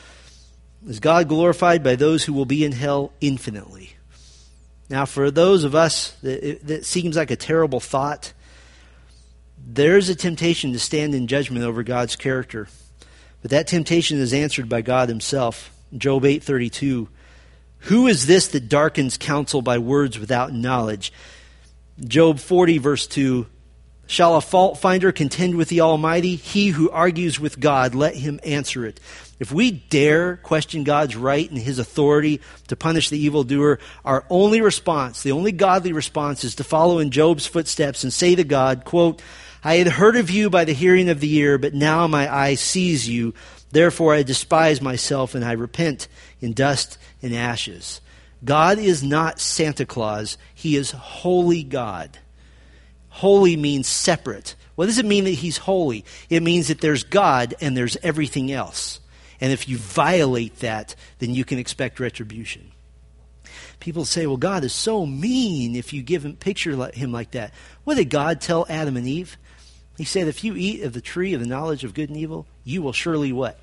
Is God glorified by those who will be in hell? Infinitely. Now, for those of us that seems like a terrible thought, there's a temptation to stand in judgment over God's character. But that temptation is answered by God himself. Job 8:32. Who is this that darkens counsel by words without knowledge? Job 40, verse 2. Shall a fault finder contend with the Almighty? He who argues with God, let him answer it. If we dare question God's right and his authority to punish the evildoer, our only response, the only godly response, is to follow in Job's footsteps and say to God, quote, I had heard of you by the hearing of the ear, but now my eye sees you. Therefore I despise myself and I repent in dust and ashes. God is not Santa Claus. He is holy God. Holy means separate. What does it mean that he's holy? It means that there's God and there's everything else. And if you violate that, then you can expect retribution. People say, well, God is so mean if you picture him like that. What did God tell Adam and Eve? He said, if you eat of the tree of the knowledge of good and evil, you will surely what?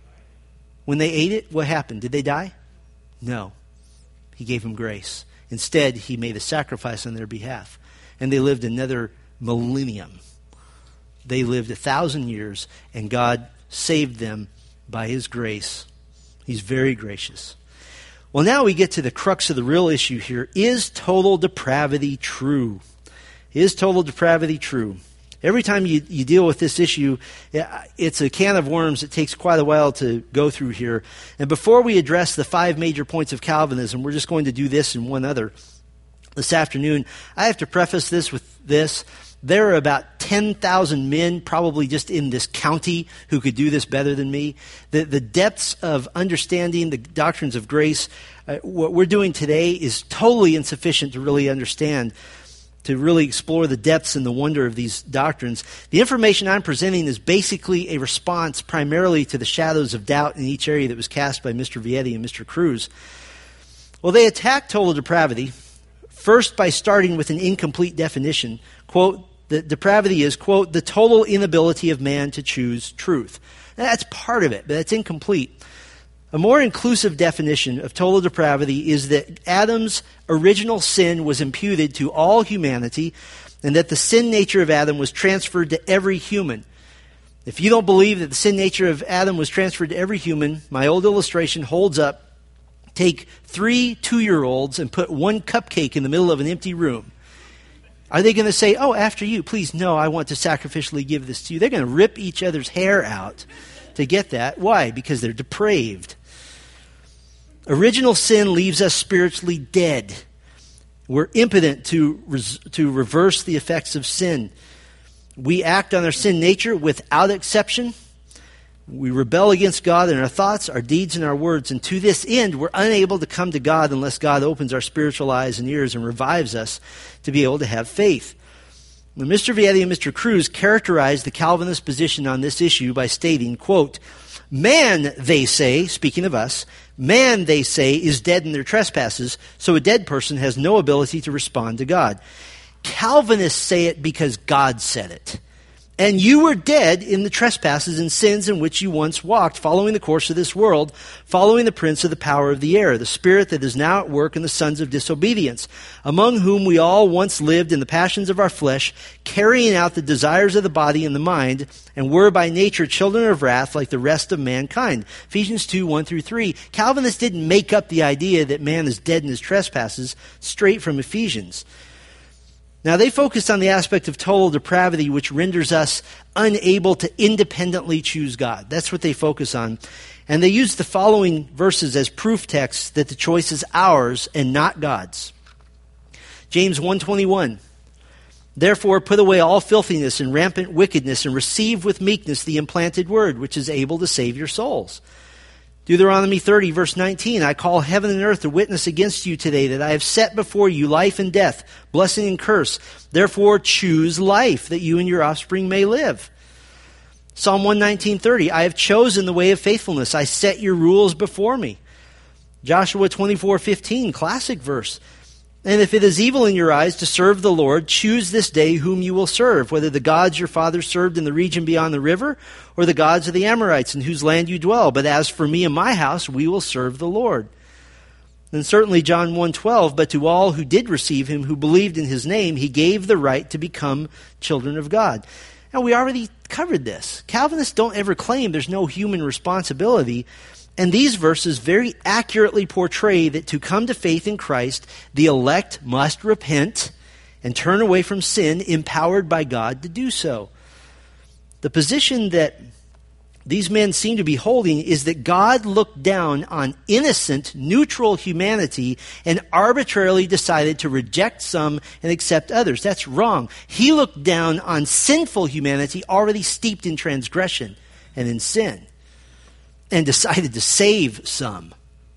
When they ate it, what happened? Did they die? No. He gave them grace. Instead, he made a sacrifice on their behalf. And they lived another millennium. They lived 1,000 years, and God saved them by his grace. He's very gracious. Well, now we get to the crux of the real issue here. Is total depravity true? Is total depravity true? Every time you deal with this issue, it's a can of worms. It takes quite a while to go through here. And before we address the 5 major points of Calvinism, we're just going to do this and one other this afternoon. I have to preface this with this. There are about 10,000 men probably just in this county who could do this better than me. The depths of understanding the doctrines of grace, what we're doing today is totally insufficient to really understand, to really explore the depths and the wonder of these doctrines. The information I'm presenting is basically a response primarily to the shadows of doubt in each area that was cast by Mr. Vietti and Mr. Cruz. Well, they attack total depravity, first by starting with an incomplete definition. Quote, that depravity is, quote, the total inability of man to choose truth. Now, that's part of it, but it's incomplete. A more inclusive definition of total depravity is that Adam's original sin was imputed to all humanity and that the sin nature of Adam was transferred to every human. If you don't believe that the sin nature of Adam was transferred to every human, my old illustration holds up. Take 3 2-year-olds and put one cupcake in the middle of an empty room. Are they going to say, oh, after you, please, no, I want to sacrificially give this to you? They're going to rip each other's hair out to get that. Why? Because they're depraved. Original sin leaves us spiritually dead. We're impotent to reverse the effects of sin. We act on our sin nature without exception. We rebel against God in our thoughts, our deeds, and our words. And to this end, we're unable to come to God unless God opens our spiritual eyes and ears and revives us to be able to have faith. Now, Mr. Vietti and Mr. Cruz characterized the Calvinist position on this issue by stating, quote, man, they say, speaking of us, man, they say, is dead in their trespasses, so a dead person has no ability to respond to God. Calvinists say it because God said it. And you were dead in the trespasses and sins in which you once walked, following the course of this world, following the prince of the power of the air, the spirit that is now at work in the sons of disobedience, among whom we all once lived in the passions of our flesh, carrying out the desires of the body and the mind, and were by nature children of wrath like the rest of mankind. Ephesians 2, 1-3. Calvinists didn't make up the idea that man is dead in his trespasses straight from Ephesians. Now, they focused on the aspect of total depravity, which renders us unable to independently choose God. That's what they focus on. And they use the following verses as proof texts that the choice is ours and not God's. James 1:21. Therefore, put away all filthiness and rampant wickedness and receive with meekness the implanted word, which is able to save your souls. Deuteronomy 30, verse 19, I call heaven and earth to witness against you today that I have set before you life and death, blessing and curse. Therefore choose life, that you and your offspring may live. Psalm 119:30, I have chosen the way of faithfulness. I set your rules before me. Joshua 24:15, classic verse. And if it is evil in your eyes to serve the Lord, choose this day whom you will serve, whether the gods your fathers served in the region beyond the river, or the gods of the Amorites in whose land you dwell. But as for me and my house, we will serve the Lord. And certainly John 1:12, but to all who did receive him, who believed in his name, he gave the right to become children of God. Now, we already covered this. Calvinists don't ever claim there's no human responsibility. And these verses very accurately portray that to come to faith in Christ, the elect must repent and turn away from sin, empowered by God to do so. The position that these men seem to be holding is that God looked down on innocent, neutral humanity and arbitrarily decided to reject some and accept others. That's wrong. He looked down on sinful humanity already steeped in transgression and in sin, and decided to save some.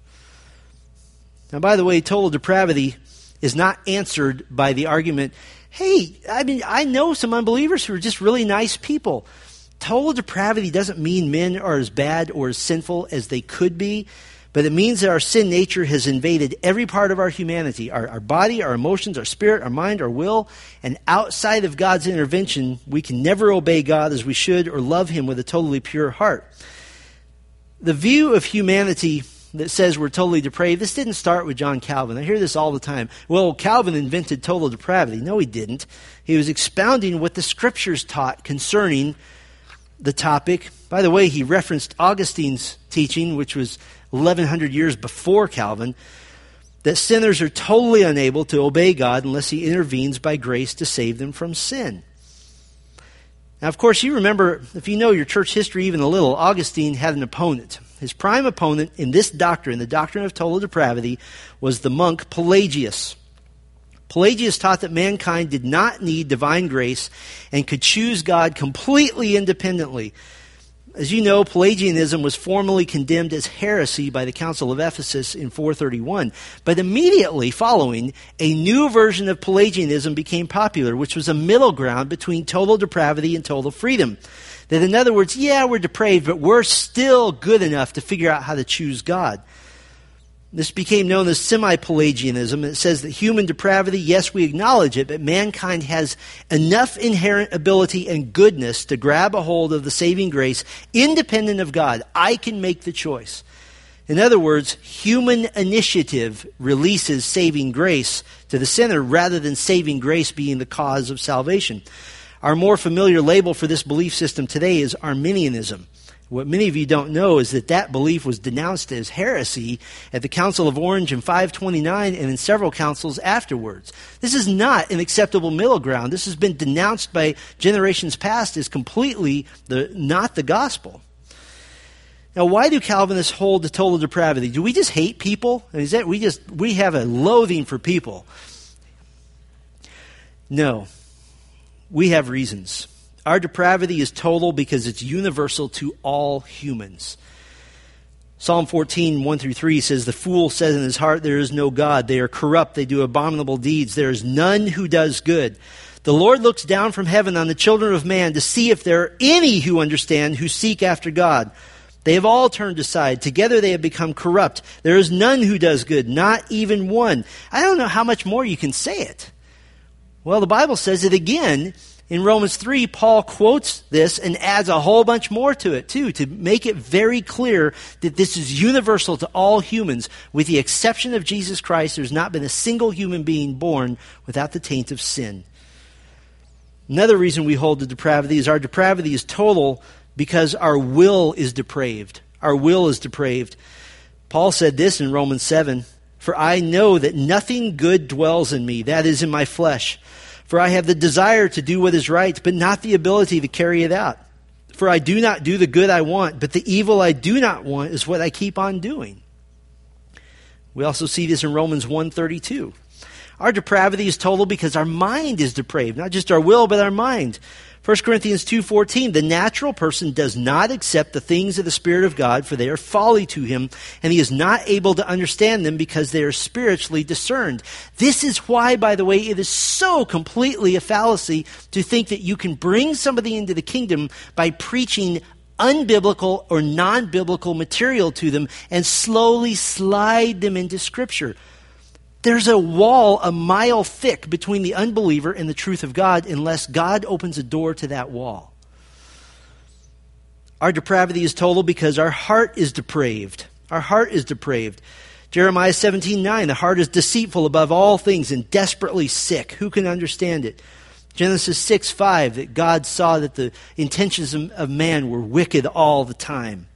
Now, by the way, total depravity is not answered by the argument, hey, I know some unbelievers who are just really nice people. Total depravity doesn't mean men are as bad or as sinful as they could be, but it means that our sin nature has invaded every part of our humanity, our body, our emotions, our spirit, our mind, our will, and outside of God's intervention, we can never obey God as we should or love him with a totally pure heart. The view of humanity that says we're totally depraved, this didn't start with John Calvin. I hear this all the time. Well, Calvin invented total depravity. No, he didn't. He was expounding what the Scriptures taught concerning the topic. By the way, he referenced Augustine's teaching, which was 1,100 years before Calvin, that sinners are totally unable to obey God unless he intervenes by grace to save them from sin. Now, of course, you remember, if you know your church history even a little, Augustine had an opponent. His prime opponent in this doctrine, the doctrine of total depravity, was the monk Pelagius. Pelagius taught that mankind did not need divine grace and could choose God completely independently. As you know, Pelagianism was formally condemned as heresy by the Council of Ephesus in 431. But immediately following, a new version of Pelagianism became popular, which was a middle ground between total depravity and total freedom. That in other words, yeah, we're depraved, but we're still good enough to figure out how to choose God. This became known as semi-Pelagianism. It says that human depravity, yes, we acknowledge it, but mankind has enough inherent ability and goodness to grab a hold of the saving grace independent of God. I can make the choice. In other words, human initiative releases saving grace to the sinner rather than saving grace being the cause of salvation. Our more familiar label for this belief system today is Arminianism. What many of you don't know is that belief was denounced as heresy at the Council of Orange in 529 and in several councils afterwards. This is not an acceptable middle ground. This has been denounced by generations past as completely not the gospel. Now, why do Calvinists hold to total depravity? Do we just hate people? Is that we have a loathing for people? No. We have reasons. Our depravity is total because it's universal to all humans. Psalm 14, 1-3 says, "The fool says in his heart, there is no God. They are corrupt. They do abominable deeds. There is none who does good. The Lord looks down from heaven on the children of man to see if there are any who understand, who seek after God. They have all turned aside. Together they have become corrupt. There is none who does good, not even one." I don't know how much more you can say it. Well, the Bible says it again. In Romans 3, Paul quotes this and adds a whole bunch more to it, too, to make it very clear that this is universal to all humans. With the exception of Jesus Christ, there's not been a single human being born without the taint of sin. Another reason we hold to depravity is our depravity is total because our will is depraved. Our will is depraved. Paul said this in Romans 7, "For I know that nothing good dwells in me, that is, in my flesh. For I have the desire to do what is right, but not the ability to carry it out. For I do not do the good I want, but the evil I do not want is what I keep on doing." We also see this in Romans 1:32. Our depravity is total because our mind is depraved. Not just our will, but our mind. 1 Corinthians 2:14, "The natural person does not accept the things of the Spirit of God, for they are folly to him, and he is not able to understand them because they are spiritually discerned." This is why, by the way, it is so completely a fallacy to think that you can bring somebody into the kingdom by preaching unbiblical or non-biblical material to them and slowly slide them into Scripture. There's a wall a mile thick between the unbeliever and the truth of God unless God opens a door to that wall. Our depravity is total because our heart is depraved. Our heart is depraved. Jeremiah 17:9, "The heart is deceitful above all things and desperately sick. Who can understand it?" Genesis 6:5, that God saw that the intentions of man were wicked all the time.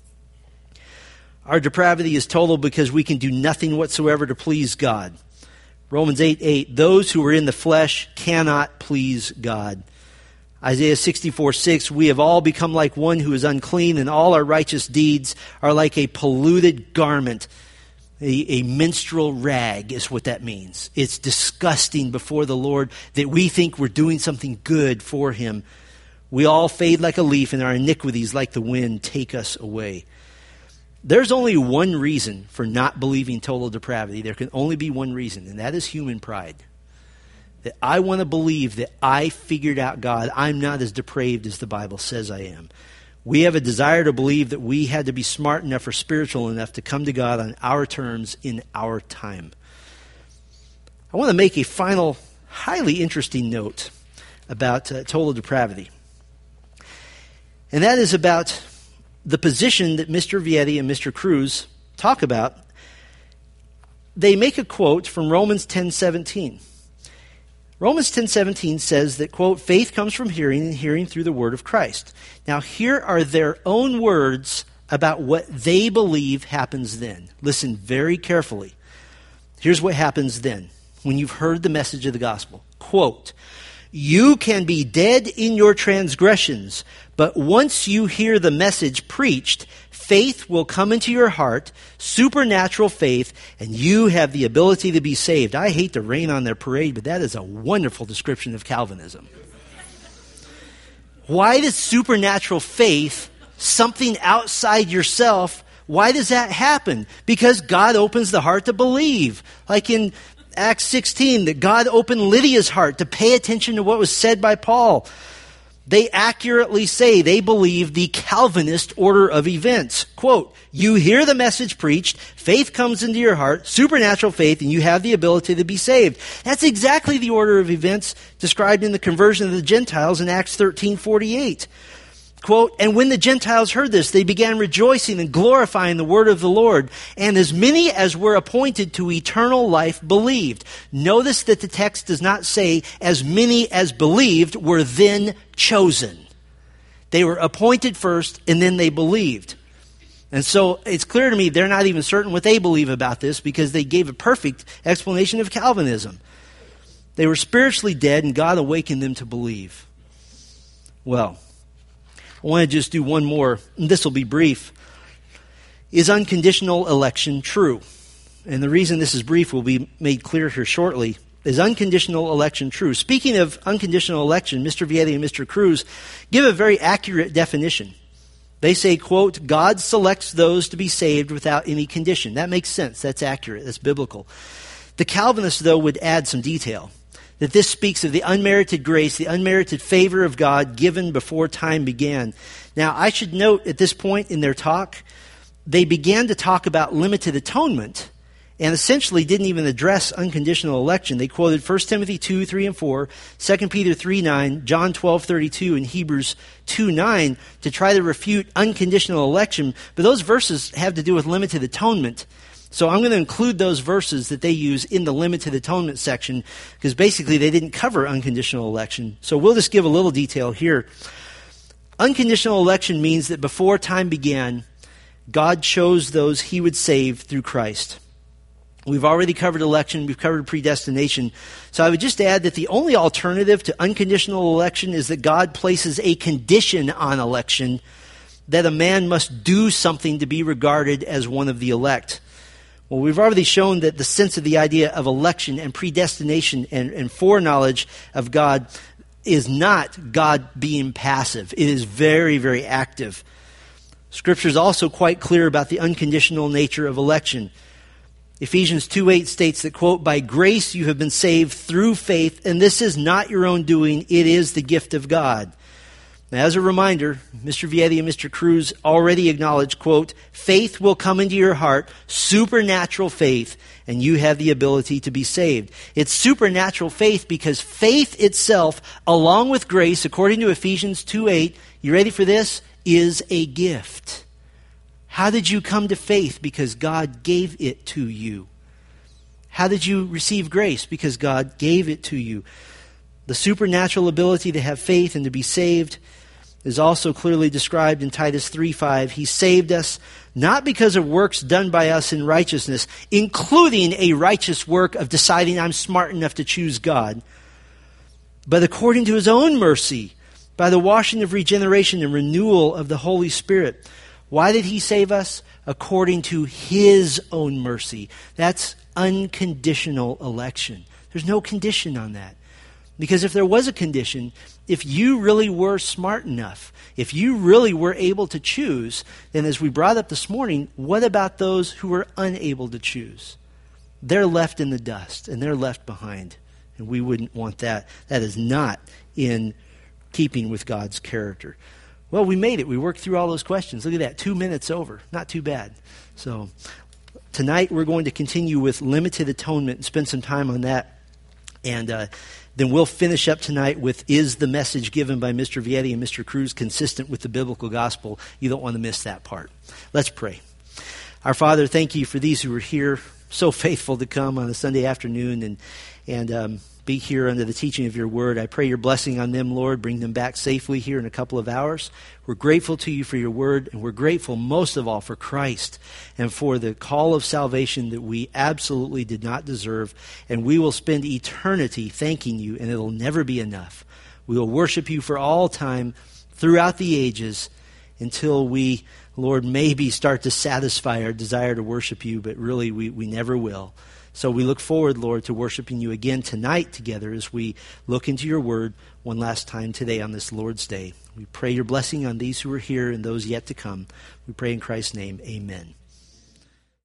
Our depravity is total because we can do nothing whatsoever to please God. Romans 8:8, "Those who are in the flesh cannot please God." Isaiah 64:6, "We have all become like one who is unclean, and all our righteous deeds are like a polluted garment." A menstrual rag is what that means. It's disgusting before the Lord that we think we're doing something good for Him. "We all fade like a leaf, and our iniquities like the wind take us away." There's only one reason for not believing total depravity. There can only be one reason, and that is human pride. That I want to believe that I figured out God. I'm not as depraved as the Bible says I am. We have a desire to believe that we had to be smart enough or spiritual enough to come to God on our terms in our time. I want to make a final, highly interesting note about total depravity. And that is about the position that Mr. Vietti and Mr. Cruz talk about. They make a quote from Romans 10:17. Romans 10:17 says that, quote, "Faith comes from hearing, and hearing through the word of Christ." Now, here are their own words about what they believe happens then. Listen very carefully. Here's what happens then when you've heard the message of the gospel. Quote, "You can be dead in your transgressions, but once you hear the message preached, faith will come into your heart, supernatural faith, and you have the ability to be saved." I hate to rain on their parade, but that is a wonderful description of Calvinism. Why does supernatural faith, something outside yourself, why does that happen? Because God opens the heart to believe. Like in Acts 16, that God opened Lydia's heart to pay attention to what was said by Paul. They accurately say they believe the Calvinist order of events. Quote, "You hear the message preached, faith comes into your heart, supernatural faith, and you have the ability to be saved." That's exactly the order of events described in the conversion of the Gentiles in Acts 13:48. Quote, "And when the Gentiles heard this, they began rejoicing and glorifying the word of the Lord. And as many as were appointed to eternal life believed." Notice that the text does not say, "as many as believed were then chosen." They were appointed first, and then they believed. And so it's clear to me they're not even certain what they believe about this, because they gave a perfect explanation of Calvinism. They were spiritually dead, and God awakened them to believe. Well, I want to just do one more, and this will be brief. Is unconditional election true? And the reason this is brief will be made clear here shortly. Is unconditional election true? Speaking of unconditional election, Mr. Vietti and Mr. Cruz give a very accurate definition. They say, quote, "God selects those to be saved without any condition." That makes sense. That's accurate. That's biblical. The Calvinists, though, would add some detail. That this speaks of the unmerited grace, the unmerited favor of God given before time began. Now, I should note at this point in their talk, they began to talk about limited atonement and essentially didn't even address unconditional election. They quoted 1 Timothy 2, 3, and 4, 2 Peter 3, 9, John 12, 32, and Hebrews 2, 9 to try to refute unconditional election. But those verses have to do with limited atonement. So I'm going to include those verses that they use in the limited atonement section, because basically they didn't cover unconditional election. So we'll just give a little detail here. Unconditional election means that before time began, God chose those he would save through Christ. We've already covered election. We've covered predestination. So I would just add that the only alternative to unconditional election is that God places a condition on election, that a man must do something to be regarded as one of the elect. Well, we've already shown that the sense of the idea of election and predestination and foreknowledge of God is not God being passive. It is very, very active. Scripture is also quite clear about the unconditional nature of election. Ephesians 2:8 states that, quote, "By grace you have been saved through faith, and this is not your own doing, it is the gift of God." Now, as a reminder, Mr. Vietti and Mr. Cruz already acknowledged, quote, "Faith will come into your heart, supernatural faith, and you have the ability to be saved." It's supernatural faith because faith itself, along with grace, according to Ephesians 2:8, you ready for this, is a gift. How did you come to faith? Because God gave it to you. How did you receive grace? Because God gave it to you. The supernatural ability to have faith and to be saved is also clearly described in Titus 3:5. He saved us not because of works done by us in righteousness, including a righteous work of deciding I'm smart enough to choose God, but according to his own mercy, by the washing of regeneration and renewal of the Holy Spirit. Why did he save us? According to his own mercy. That's unconditional election. There's no condition on that. Because if there was a condition, if you really were smart enough, if you really were able to choose, then as we brought up this morning, what about those who were unable to choose? They're left in the dust, and they're left behind. And we wouldn't want that. That is not in keeping with God's character. Well, we made it. We worked through all those questions. Look at that, 2 minutes over. Not too bad. So tonight we're going to continue with limited atonement and spend some time on that. And then we'll finish up tonight with, is the message given by Mr. Vietti and Mr. Cruz consistent with the biblical gospel? You don't want to miss that part. Let's pray. Our Father, thank you for these who are here, so faithful to come on a Sunday afternoon and be here under the teaching of your word. I pray your blessing on them, Lord. Bring them back safely here in a couple of hours. We're grateful to you for your word, and we're grateful most of all for Christ and for the call of salvation that we absolutely did not deserve. And we will spend eternity thanking you, and it'll never be enough. We will worship you for all time throughout the ages until we, Lord, maybe start to satisfy our desire to worship you, but really we never will. So we look forward, Lord, to worshiping you again tonight together as we look into your word one last time today on this Lord's Day. We pray your blessing on these who are here and those yet to come. We pray in Christ's name, amen.